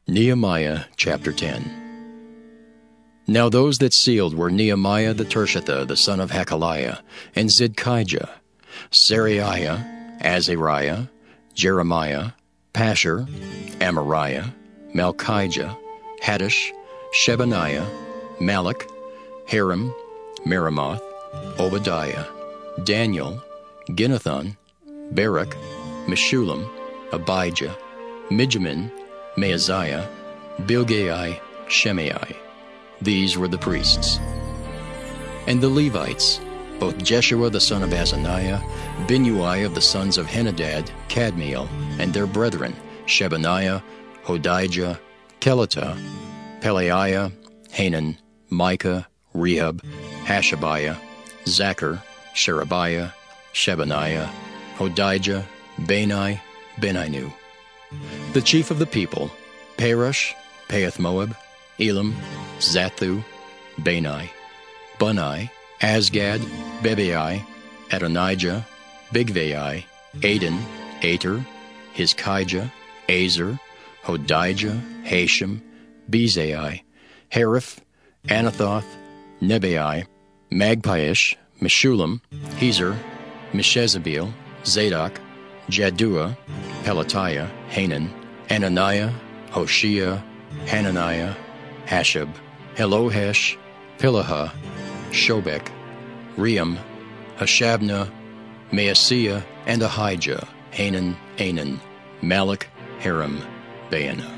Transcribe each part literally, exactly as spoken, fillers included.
Nehemiah chapter ten. Now those that sealed were Nehemiah the Tirshatha, the son of Hakaliah, and Zidkijah, Seraiah, Azariah, Jeremiah, Pashur, Amariah, Malchijah, Haddish, Shebaniah, Malach, Harim, Meremoth, Obadiah, Daniel, Ginnethon, Barak, Meshullam, Abijah, Mijamin, Maaziah, Bilgai, Shemai. These were the priests. And the Levites, both Jeshua the son of Azaniah, Binnui of the sons of Henadad, Kadmiel, and their brethren, Shebaniah, Hodijah, Kelita, Pelaiah, Hanan, Micah, Rehab, Hashabiah, Zachar, Sherebiah, Shebaniah, Hodijah, Bani, Beninu. The chief of the people, Perush, Pahath-Moab, Elam, Zathu, Bani, Bunai, Azgad, Bebai, Adonijah, Bigvai, Aden, Ater, Hizkijah, Azer, Hodijah, Hashem, Bezai, Hariph, Anathoth, Nebai, Magpiish, Meshullam, Hezer, Meshezabeel, Zadok, Jaddua, Pelatiah, Hanan, Ananiah, Hoshea, Hananiah, Hashab, Helohesh, Pilaha, Shobek, Ream, Hashabnah, Maaseiah, and Ahijah, Hanan, Anan, Malach, Harim, Baanah.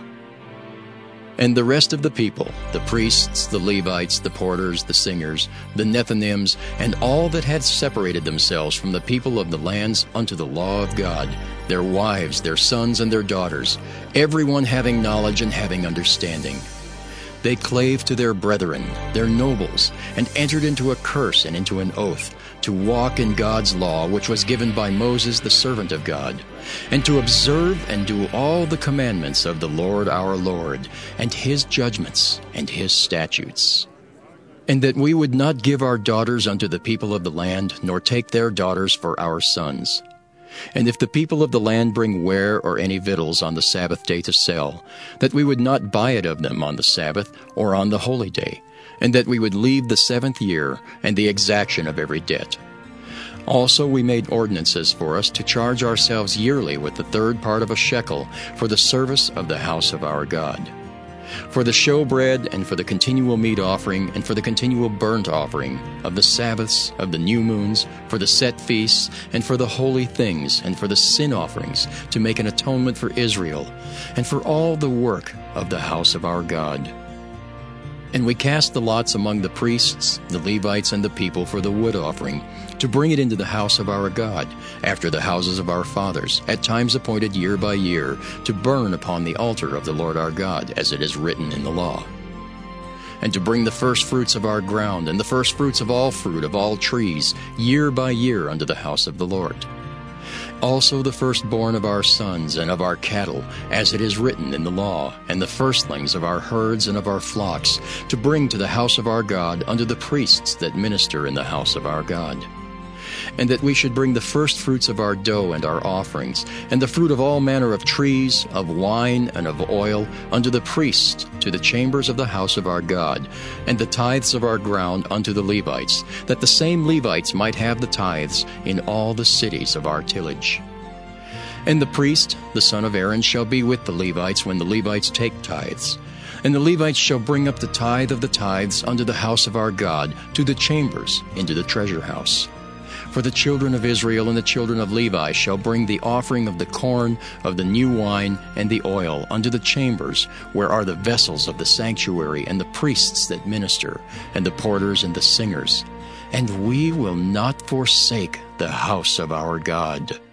And the rest of the people, the priests, the Levites, the porters, the singers, the Nethinims, and all that had separated themselves from the people of the lands unto the law of God, their wives, their sons, and their daughters, everyone having knowledge and having understanding. They clave to their brethren, their nobles, and entered into a curse and into an oath, to walk in God's law which was given by Moses the servant of God, and to observe and do all the commandments of the Lord our Lord, and his judgments and his statutes. And that we would not give our daughters unto the people of the land, nor take their daughters for our sons. And if the people of the land bring ware or any victuals on the Sabbath day to sell, that we would not buy it of them on the Sabbath or on the holy day, and that we would leave the seventh year and the exaction of every debt. Also we made ordinances for us to charge ourselves yearly with the third part of a shekel for the service of the house of our God. For the showbread, and for the continual meat offering, and for the continual burnt offering, of the Sabbaths, of the new moons, for the set feasts, and for the holy things, and for the sin offerings, to make an atonement for Israel, and for all the work of the house of our God. And we cast the lots among the priests, the Levites, and the people for the wood offering, to bring it into the house of our God, after the houses of our fathers, at times appointed year by year, to burn upon the altar of the Lord our God, as it is written in the law. And to bring the firstfruits of our ground, and the firstfruits of all fruit of all trees, year by year unto the house of the Lord. Also the firstborn of our sons and of our cattle, as it is written in the law, and the firstlings of our herds and of our flocks, to bring to the house of our God unto the priests that minister in the house of our God. And that we should bring the firstfruits of our dough and our offerings, and the fruit of all manner of trees, of wine, and of oil, unto the priests, to the chambers of the house of our God, and the tithes of our ground unto the Levites, that the same Levites might have the tithes in all the cities of our tillage. And the priest, the son of Aaron, shall be with the Levites when the Levites take tithes. And the Levites shall bring up the tithe of the tithes unto the house of our God, to the chambers, into the treasure house. For the children of Israel and the children of Levi shall bring the offering of the corn, of the new wine, and the oil unto the chambers, where are the vessels of the sanctuary, and the priests that minister, and the porters and the singers. And we will not forsake the house of our God.